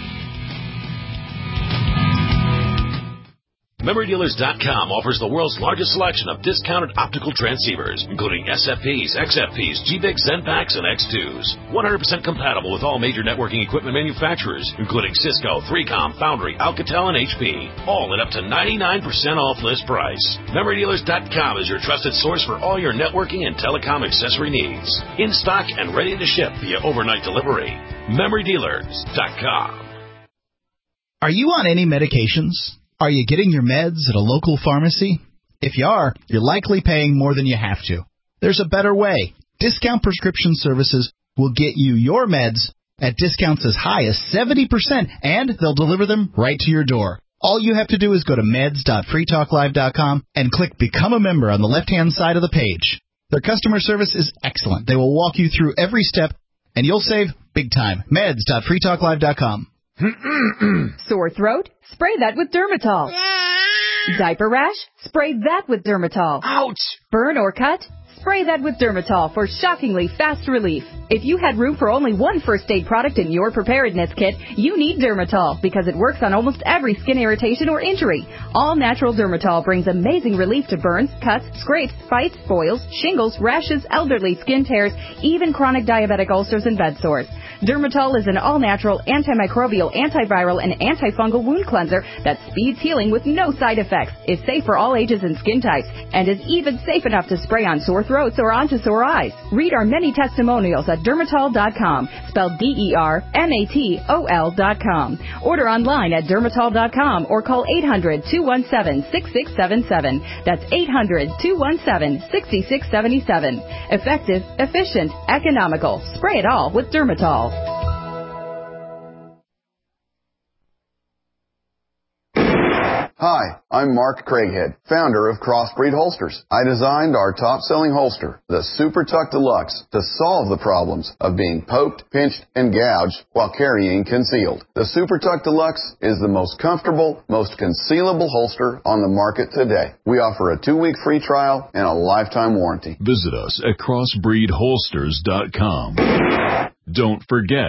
Memory Dealers dot com offers the world's largest selection of discounted optical transceivers, including S F Ps, X F Ps, G B I C, Zenpaks, and X twos. one hundred percent compatible with all major networking equipment manufacturers, including Cisco, three com, Foundry, Alcatel, and H P. All at up to ninety-nine percent off list price. Memory Dealers dot com is your trusted source for all your networking and telecom accessory needs. In stock and ready to ship via overnight delivery. Memory Dealers dot com. Are you on any medications? Are you getting your meds at a local pharmacy? If you are, you're likely paying more than you have to. There's a better way. Discount Prescription Services will get you your meds at discounts as high as seventy percent, and they'll deliver them right to your door. All you have to do is go to meds dot free talk live dot com and click Become a Member on the left-hand side of the page. Their customer service is excellent. They will walk you through every step, and you'll save big time. meds dot free talk live dot com. Sore throat? Spray that with Dermatol. Diaper rash? Spray that with Dermatol. Ouch! Burn or cut? Spray that with Dermatol for shockingly fast relief. If you had room for only one first aid product in your preparedness kit, you need Dermatol because it works on almost every skin irritation or injury. All natural Dermatol brings amazing relief to burns, cuts, scrapes, bites, boils, shingles, rashes, elderly skin tears, even chronic diabetic ulcers and bed sores. Dermatol is an all-natural, antimicrobial, antiviral, and antifungal wound cleanser that speeds healing with no side effects, is safe for all ages and skin types, and is even safe enough to spray on sore throats or onto sore eyes. Read our many testimonials at dermatol dot com, spelled D E R M A T O L dot com. Order online at dermatol dot com or call eight hundred two one seven six six seven seven. That's eight hundred two one seven six six seven seven. Effective, efficient, economical. Spray it all with Dermatol. Hi, I'm Mark Craighead, founder of Crossbreed Holsters. I designed our top-selling holster, the Super Tuck Deluxe, to solve the problems of being poked, pinched, and gouged while carrying concealed. The Super Tuck Deluxe is the most comfortable, most concealable holster on the market today. We offer a two-week free trial and a lifetime warranty. Visit us at crossbreed holsters dot com. Don't forget,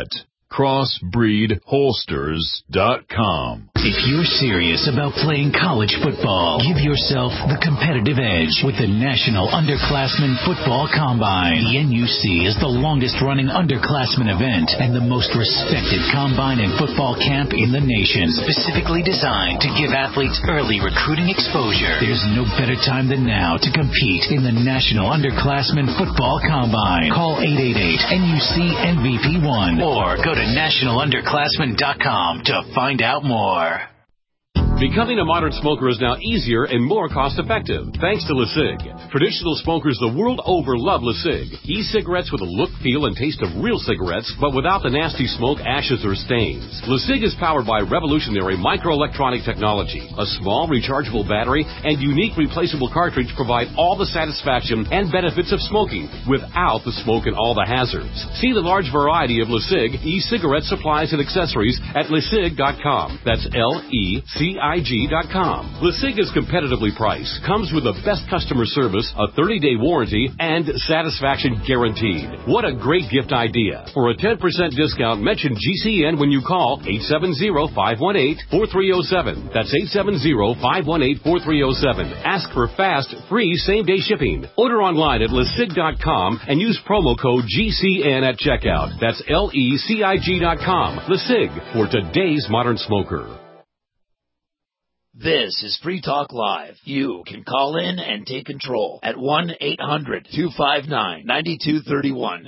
crossbreed holsters dot com. If you're serious about playing college football, give yourself the competitive edge with the National Underclassmen Football Combine. The N U C is the longest-running underclassmen event and the most respected combine and football camp in the nation, specifically designed to give athletes early recruiting exposure. There's no better time than now to compete in the National Underclassmen Football Combine. Call eight eight eight N U C M V P one or go to national underclassmen dot com to find out more. Becoming a modern smoker is now easier and more cost-effective, thanks to LeSig. Traditional smokers the world over love LeSig. E-cigarettes with a look, feel, and taste of real cigarettes, but without the nasty smoke, ashes, or stains. LeSig is powered by revolutionary microelectronic technology. A small, rechargeable battery and unique replaceable cartridge provide all the satisfaction and benefits of smoking, without the smoke and all the hazards. See the large variety of LeSig e-cigarette supplies and accessories at lesig dot com. That's L E C I G dot com. LeSig is competitively priced, comes with the best customer service, a thirty-day warranty, and satisfaction guaranteed. What a great gift idea. For a ten percent discount, mention G C N when you call eight seven zero, five one eight, four three zero seven. That's eight seven zero, five one eight, four three zero seven. Ask for fast, free same-day shipping. Order online at lesig dot com and use promo code G C N at checkout. That's L E C I G dot com. LeSig, for today's modern smoker. This is Free Talk Live. You can call in and take control at one eight hundred, two five nine, nine two three one.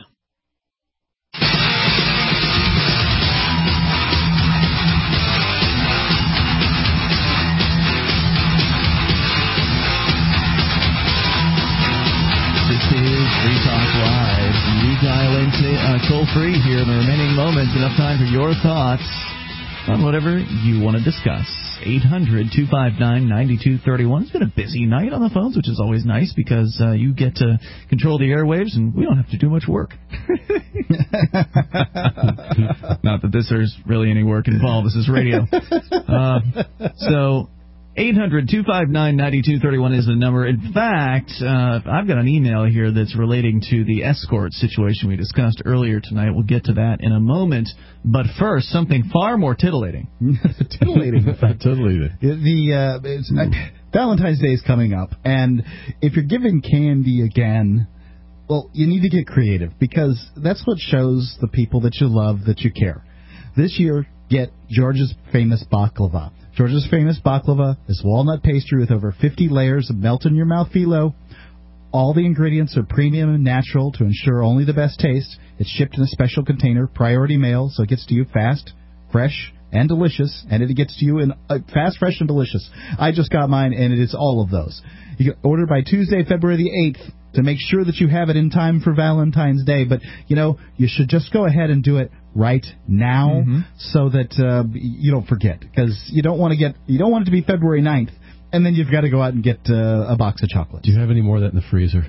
This is Free Talk Live. You dial into uh, toll-free here in the remaining moments. Enough time for your thoughts on whatever you want to discuss. eight hundred, two five nine, nine two three one. It's been a busy night on the phones, which is always nice because uh, you get to control the airwaves and we don't have to do much work. Not that this there's really any work involved. This is radio. Uh, so eight hundred, two five nine, nine two three one is the number. In fact, uh, I've got an email here that's relating to the escort situation we discussed earlier tonight. We'll get to that in a moment. But first, something far more titillating. Titillating. Titillating. The uh, it's, uh, Valentine's Day is coming up, and if you're giving candy again, well, you need to get creative because that's what shows the people that you love that you care. This year, get George's Famous Baklava. George's Famous Baklava is walnut pastry with over fifty layers of melt-in-your-mouth phyllo. All the ingredients are premium and natural to ensure only the best taste. It's shipped in a special container, priority mail, so it gets to you fast, fresh, and delicious. And it gets to you in uh, fast, fresh, and delicious. I just got mine, and it is all of those. You can order by Tuesday, February the eighth, to make sure that you have it in time for Valentine's Day. But, you know, you should just go ahead and do it right now mm-hmm. so that uh, you don't forget. Because you don't want to get you don't want it to be February ninth, and then you've got to go out and get uh, a box of chocolates. Do you have any more of that in the freezer?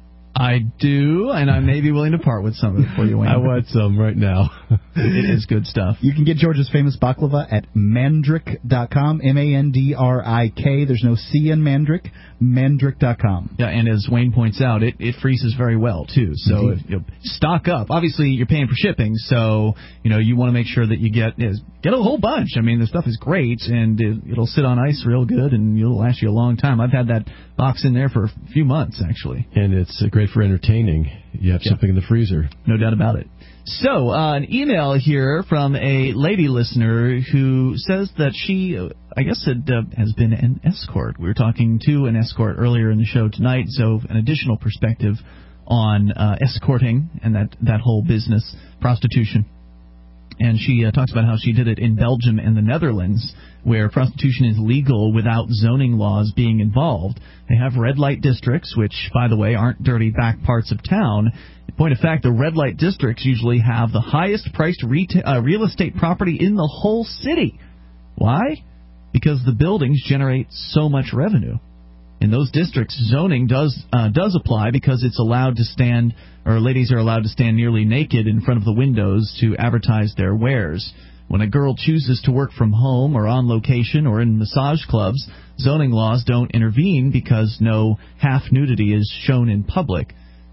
I do, and I may be willing to part with some of it for you, Wayne. I want some right now. It is good stuff. You can get George's Famous Baklava at mandrik dot com, M A N D R I K. There's no C in Mandrik, mandrik dot com. Yeah, and as Wayne points out, it, it freezes very well, too. So if, you know, stock up. Obviously, you're paying for shipping, so you know you want to make sure that you get is, get a whole bunch. I mean, the stuff is great, and it, it'll sit on ice real good, and it'll last you a long time. I've had that box in there for a few months, actually. And it's great for entertaining. You have yeah. something in the freezer. No doubt about it. So, uh, an email here from a lady listener who says that she, uh, I guess, it, uh, has been an escort. We were talking to an escort earlier in the show tonight, so an additional perspective on uh, escorting and that, that whole business, prostitution. And she uh, talks about how she did it in Belgium and the Netherlands, where prostitution is legal without zoning laws being involved. They have red light districts, which, by the way, aren't dirty back parts of town. In point of fact, the red light districts usually have the highest priced reta- uh, real estate property in the whole city. Why? Because the buildings generate so much revenue. In those districts, zoning does uh, does apply because it's allowed to stand, or ladies are allowed to stand nearly naked in front of the windows to advertise their wares. When a girl chooses to work from home or on location or in massage clubs, zoning laws don't intervene because no half nudity is shown in public.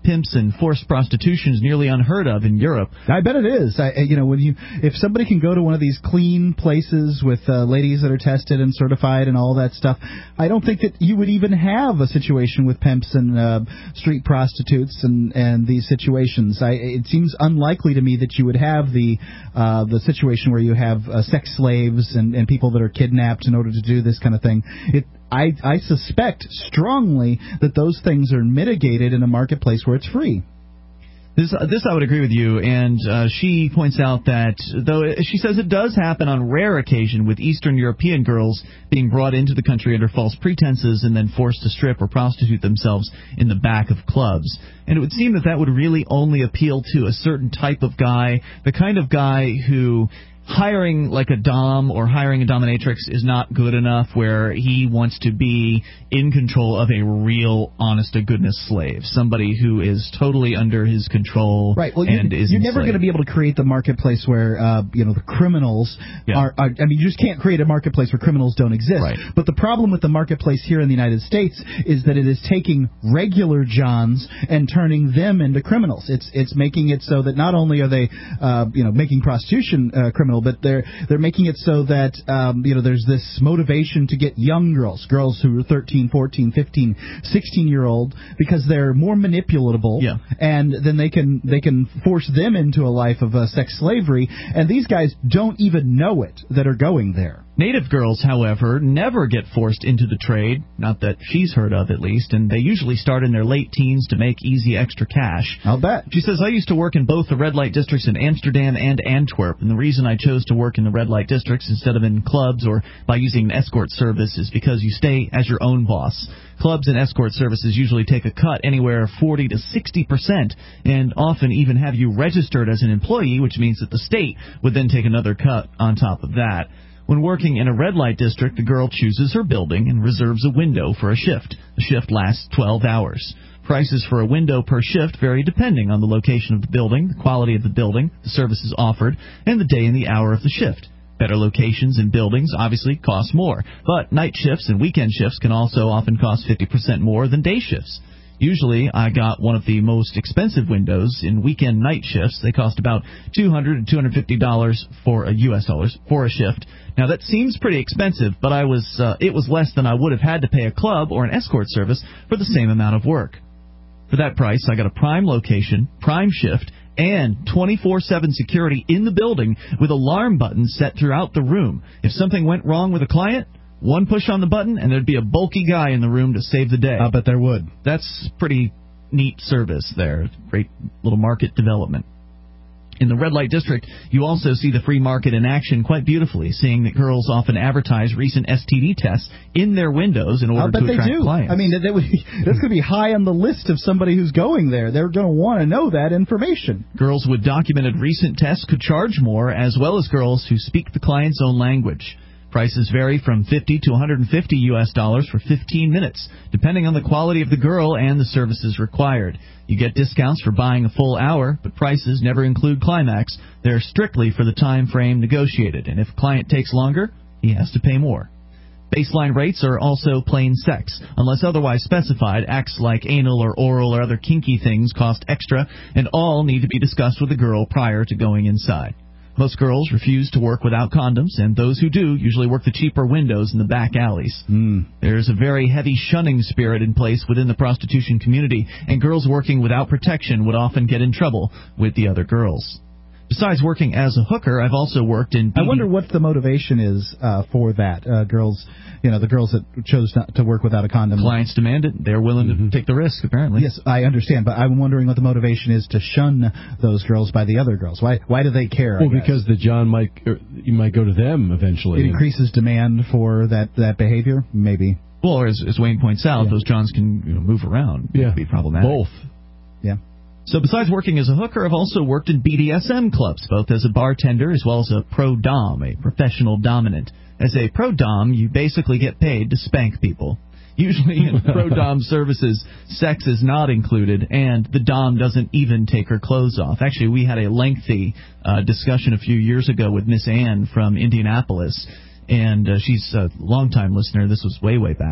pimps and forced prostitution is nearly unheard of in Europe. I bet it is. I, you know, when you if somebody can go to one of these clean places with uh, ladies that are tested and certified and all that stuff, I don't think that you would even have a situation with pimps and uh, street prostitutes and, and these situations. I, it seems unlikely to me that you would have the uh, the situation where you have uh, sex slaves and, and people that are kidnapped in order to do this kind of thing. It I, I suspect strongly that those things are mitigated in a marketplace where it's free. This, this I would agree with you, and uh, she points out that, though she says it does happen on rare occasion with Eastern European girls being brought into the country under false pretenses and then forced to strip or prostitute themselves in the back of clubs. And it would seem that that would really only appeal to a certain type of guy, the kind of guy who hiring like a dom or hiring a dominatrix is not good enough, where he wants to be in control of a real, honest-to-goodness slave, somebody who is totally under his control. Right. Well, and you, is you're never going to be able to create the marketplace where uh, you know the criminals Yeah. are, are. I mean, you just can't create a marketplace where criminals don't exist. Right. But the problem with the marketplace here in the United States is that it is taking regular Johns and turning them into criminals. It's it's making it so that not only are they uh, you know making prostitution uh, criminal, but they're they're making it so that um, you know there's this motivation to get young girls, girls who are thirteen, fourteen, fifteen, sixteen year old, because they're more manipulatable, yeah. and then they can they can force them into a life of uh, sex slavery, and these guys don't even know it that are going there. Native girls, however, never get forced into the trade, not that she's heard of at least, and they usually start in their late teens to make easy extra cash. I'll bet. She says, I used to work in both the red light districts in Amsterdam and Antwerp, and the reason I chose to work in the red light districts instead of in clubs or by using an escort service is because you stay as your own boss. Clubs and escort services usually take a cut anywhere forty to sixty percent, and often even have you registered as an employee, which means that the state would then take another cut on top of that. When working in a red light district, the girl chooses her building and reserves a window for a shift. The shift lasts twelve hours. Prices for a window per shift vary depending on the location of the building, the quality of the building, the services offered, and the day and the hour of the shift. Better locations and buildings obviously cost more, but night shifts and weekend shifts can also often cost fifty percent more than day shifts. Usually, I got one of the most expensive windows in weekend night shifts. They cost about two hundred to two hundred fifty dollars for a U S dollars for a shift. Now that seems pretty expensive, but I was uh, it was less than I would have had to pay a club or an escort service for the same amount of work. For that price, I got a prime location, prime shift, and twenty-four seven security in the building with alarm buttons set throughout the room. If something went wrong with a client, one push on the button, and there'd be a bulky guy in the room to save the day. I bet there would. That's pretty neat service there. Great little market development. In the red light district, you also see the free market in action quite beautifully, seeing that girls often advertise recent S T D tests in their windows in order I bet to they attract do. clients. I mean, that, that would be, that's going to be high on the list of somebody who's going there. They're going to want to know that information. Girls with documented recent tests could charge more, as well as girls who speak the client's own language. Prices vary from fifty to one hundred fifty U S dollars for fifteen minutes, depending on the quality of the girl and the services required. You get discounts for buying a full hour, but prices never include climax. They're strictly for the time frame negotiated, and if a client takes longer, he has to pay more. Baseline rates are also plain sex. Unless otherwise specified, acts like anal or oral or other kinky things cost extra, and all need to be discussed with the girl prior to going inside. Most girls refuse to work without condoms, and those who do usually work the cheaper windows in the back alleys. Mm. There's a very heavy shunning spirit in place within the prostitution community, and girls working without protection would often get in trouble with the other girls. Besides working as a hooker, I've also worked in... B D- I wonder what the motivation is uh, for that. Uh, girls, you know, the girls that chose not to work without a condom. Clients demand it. They're willing mm-hmm. to take the risk, apparently. Yes, I understand, but I'm wondering what the motivation is to shun those girls by the other girls. Why Why do they care? Well, because the John might, or you might go to them eventually. It increases demand for that, that behavior? Maybe. Well, or as, as Wayne points out, yeah. those Johns can you know, move around. Yeah. It could be problematic. Both. Yeah. So besides working as a hooker, I've also worked in B D S M clubs, both as a bartender as well as a pro-dom, a professional dominant. As a pro-dom, you basically get paid to spank people. Usually in pro-dom services, sex is not included, and the dom doesn't even take her clothes off. Actually, we had a lengthy uh, discussion a few years ago with Miss Ann from Indianapolis, and uh, she's a longtime listener. This was way, way back.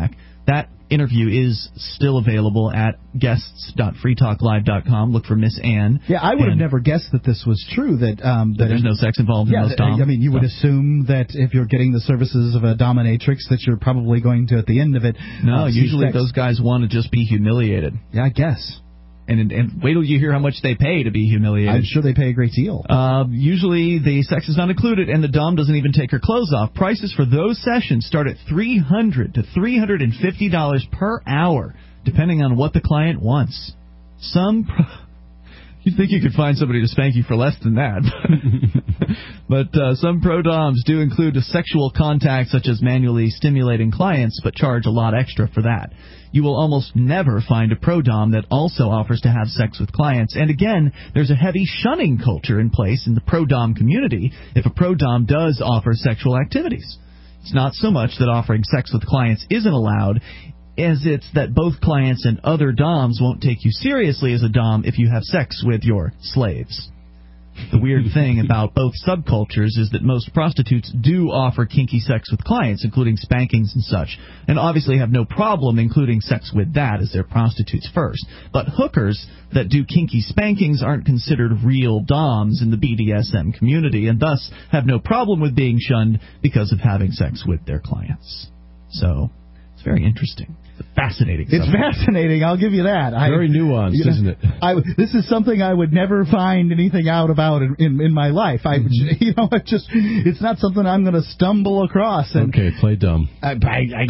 That interview is still available at guests dot free talk live dot com. Look for Miss Ann. Yeah, I would have never guessed that this was true. That um, that, that there's no sex involved yeah, in most doms. I mean, you would assume that if you're getting the services of a dominatrix, that you're probably going to, at the end of it, no. uh, Usually, sex. those guys want to just be humiliated. Yeah, I guess. And, and wait till you hear how much they pay to be humiliated. I'm sure they pay a great deal. Uh, usually the sex is not included, and the dom doesn't even take her clothes off. Prices for those sessions start at three hundred dollars to three hundred fifty dollars per hour, depending on what the client wants. Some... Pro- You'd think you could find somebody to spank you for less than that. But uh, some pro-doms do include a sexual contact, such as manually stimulating clients, but charge a lot extra for that. You will almost never find a pro-dom that also offers to have sex with clients. And again, there's a heavy shunning culture in place in the pro-dom community if a pro-dom does offer sexual activities. It's not so much that offering sex with clients isn't allowed, as it's that both clients and other doms won't take you seriously as a dom if you have sex with your slaves. The weird thing about both subcultures is that most prostitutes do offer kinky sex with clients, including spankings and such, and obviously have no problem including sex with that as their prostitutes first. But hookers that do kinky spankings aren't considered real doms in the B D S M community, and thus have no problem with being shunned because of having sex with their clients. So, it's very interesting. It's fascinating. It's subject. fascinating. I'll give you that. Very I, nuanced, you know, isn't it? I, this is something I would never find anything out about in, in, in my life. I, mm-hmm. you know, it just it's not something I'm going to stumble across. And okay, play dumb. I, I,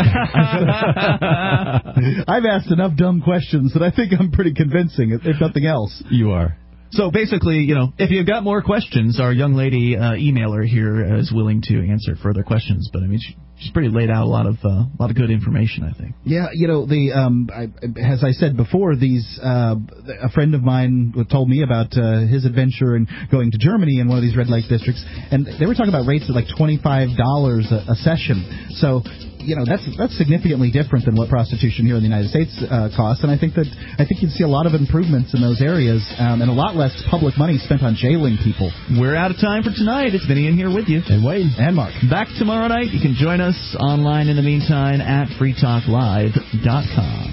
I, I've asked enough dumb questions that I think I'm pretty convincing, if, if nothing else. You are. So basically, you know, if you've got more questions, our young lady uh, emailer here is willing to answer further questions. But I mean, she, she's pretty laid out a lot of uh, a lot of good information, I think. Yeah, you know, the um, I, as I said before, these uh, a friend of mine told me about uh, his adventure in going to Germany in one of these red light districts, and they were talking about rates of like twenty-five dollars a, a session. So, you know, that's that's significantly different than what prostitution here in the United States uh, costs, and I think that I think you'd see a lot of improvements in those areas, um, and a lot less public money spent on jailing people. We're out of time for tonight. It's Vinny in here with you. And Wayne. And Mark. Back tomorrow night. You can join us online in the meantime at free talk live dot com.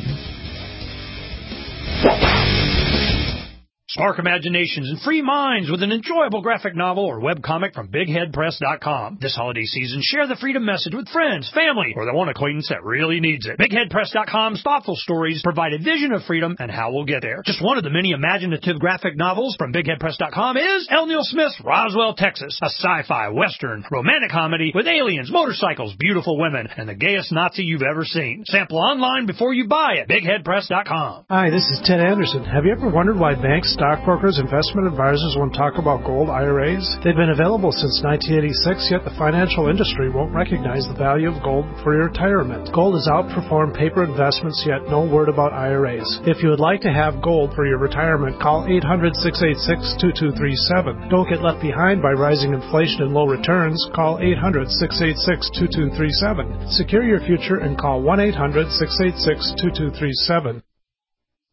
Spark imaginations and free minds with an enjoyable graphic novel or webcomic from big head press dot com. This holiday season, share the freedom message with friends, family, or the one acquaintance that really needs it. big head press dot com's thoughtful stories provide a vision of freedom and how we'll get there. Just one of the many imaginative graphic novels from big head press dot com is L. Neil Smith's Roswell, Texas, a sci-fi, western, romantic comedy with aliens, motorcycles, beautiful women, and the gayest Nazi you've ever seen. Sample online before you buy at big head press dot com. Hi, this is Ted Anderson. Have you ever wondered why banks, stockbrokers, investment advisors won't talk about gold I R As? They've been available since nineteen eighty-six, yet the financial industry won't recognize the value of gold for your retirement. Gold has outperformed paper investments, yet no word about I R As. If you would like to have gold for your retirement, call eight hundred, six eight six, two two three seven. Don't get left behind by rising inflation and low returns. Call eight hundred, six eight six, two two three seven. Secure your future and call one eight hundred, six eight six, two two three seven.